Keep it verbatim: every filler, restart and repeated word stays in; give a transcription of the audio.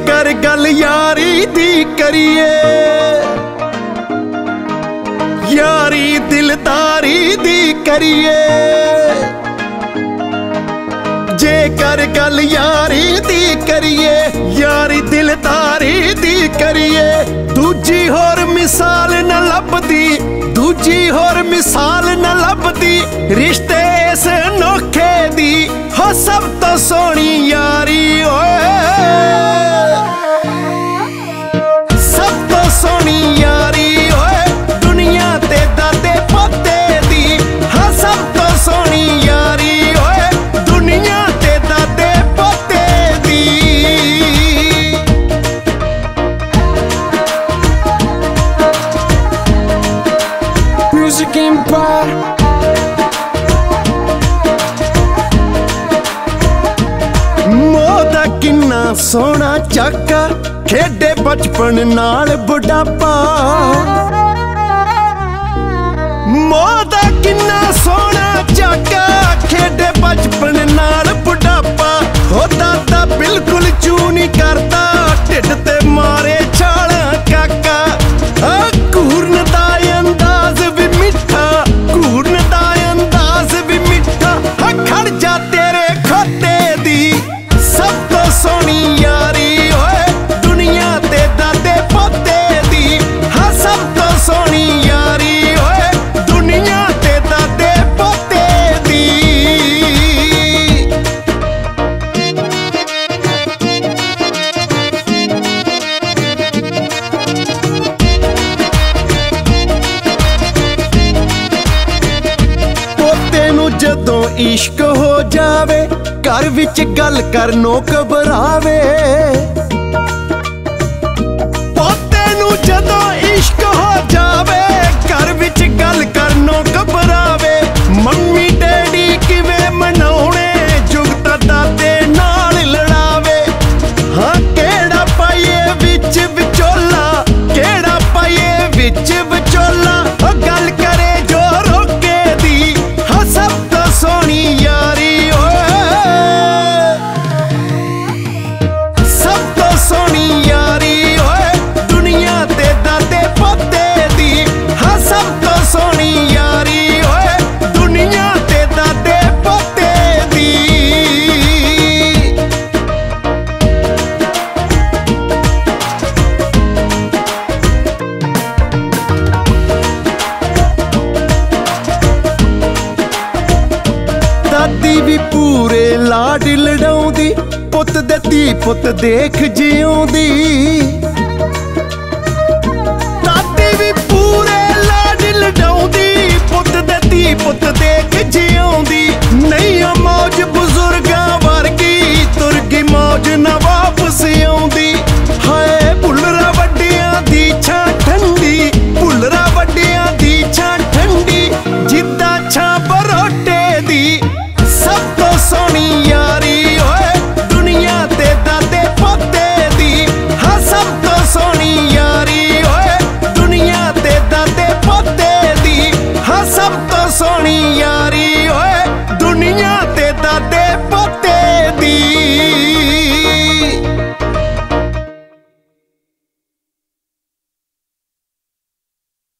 जेकर गल यारी दी करिए, यारी दिलदारी दी करिए, जेकर गल यारी दी करिए, यारी दिलदारी दी करिए। दूजी होर मिसाल न लभदी, दूजी होर मिसाल न लभदी, रिश्ते इस अनोखे दी हो सब तो सोहनी यारी ओए, सब तो सोहनी यारी ओए, दुनिया ते दादे पोते दी हो सब तो सोहनी यारी ओए, दुनिया ते दादे पोते दी। Music Empire मोदा किन्ना सोहना चाका, खेडे बचपन नाल बुढ़ापा। मोदा किन्ना सोहना चाका, खेडे बचपन नाल बुढ़ापा। हो दादा बिल्कुल चू नहीं करता, ढिड ते मारे छाला काका। घूरन दा अंदाज भी मिठा, घूरन दा अंदाज भी मिठा। खड़ जा तेरे खोते दी सब तो सोहनी यारी ओए, दुनिया ते दादे पोते दी हाँ सब तो सोहनी यारी ओए, दुनिया ते दादे पोते दी। पोते नू जदों इश्क हो जावे, घर विच गल करनों घबरावे। पोते नू जदों इश्क हो जावे, घर विच गल करनों घबरावे। मम्मी डैडी किवें मनाउणे, जुगता दादे नाल लड़ावे। हाँ केड़ा पाइए विच विचोला, केड़ा पाइए विच विचोला। गल करे जो रोके दी हाँ सब तो सोहनी यारी ओए, सब तो सोहनी यारी ओए, दुनिया ते दादे पोते दी हाँ सब तो सोहनी यारी ओए, दुनिया ते दादे पोते दी। दादी भी पूरे लाड लड़ाउंदी, पुत दे धी पुत देख जिउंदी।